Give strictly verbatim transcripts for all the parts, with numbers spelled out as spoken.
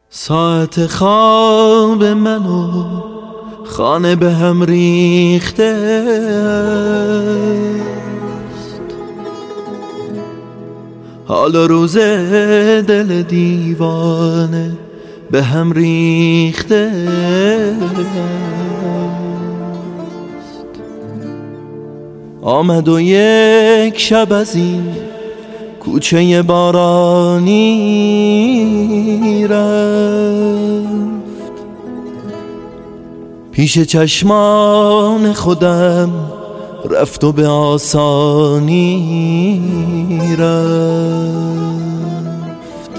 ساعت خواب منو خانه به هم ریخته است، حالا روز دل دیوانه به هم ریخته است. آمد و یک شب از این کوچه بارانی رفت، پیش چشمان خودم رفت و به آسانی رفت.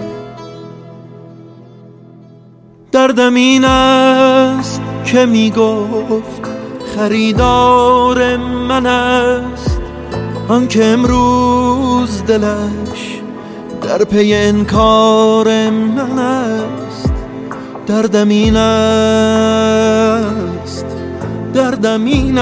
دردم این است که می گفت خریدار من است، آن که امروز دلش در پی انکار من است. دردم این است، دردم این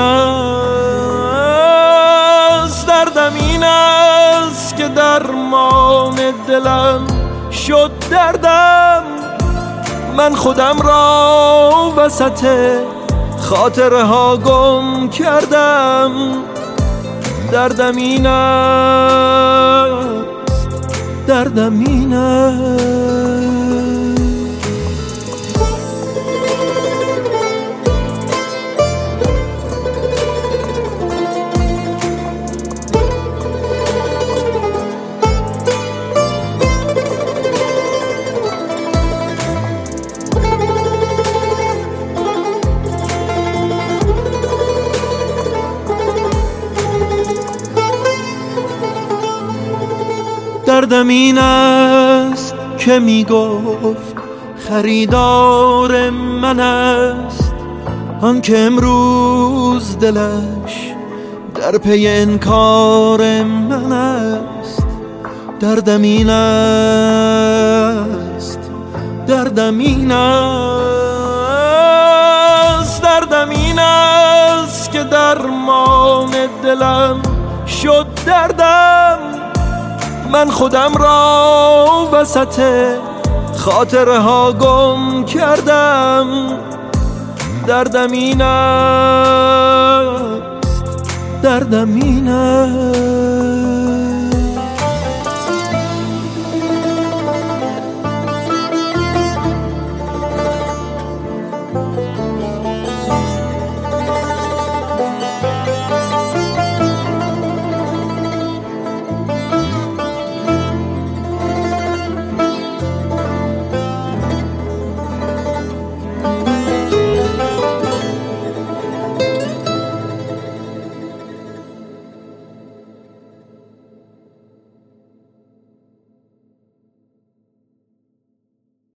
است، دردم این است که درمان دلم شد دردم. من خودم را وسط خاطره ها گم کردم. دردم این است، دردم این است. دردم این است که می گفت خریدار من است، آن که امروز دلش در پی انکار من است. دردم این است، دردم این است، دردم این است که درمان دلم شد دردم. من خودم را وسط خاطره ها گم کردم. دردم این است، دردم این است.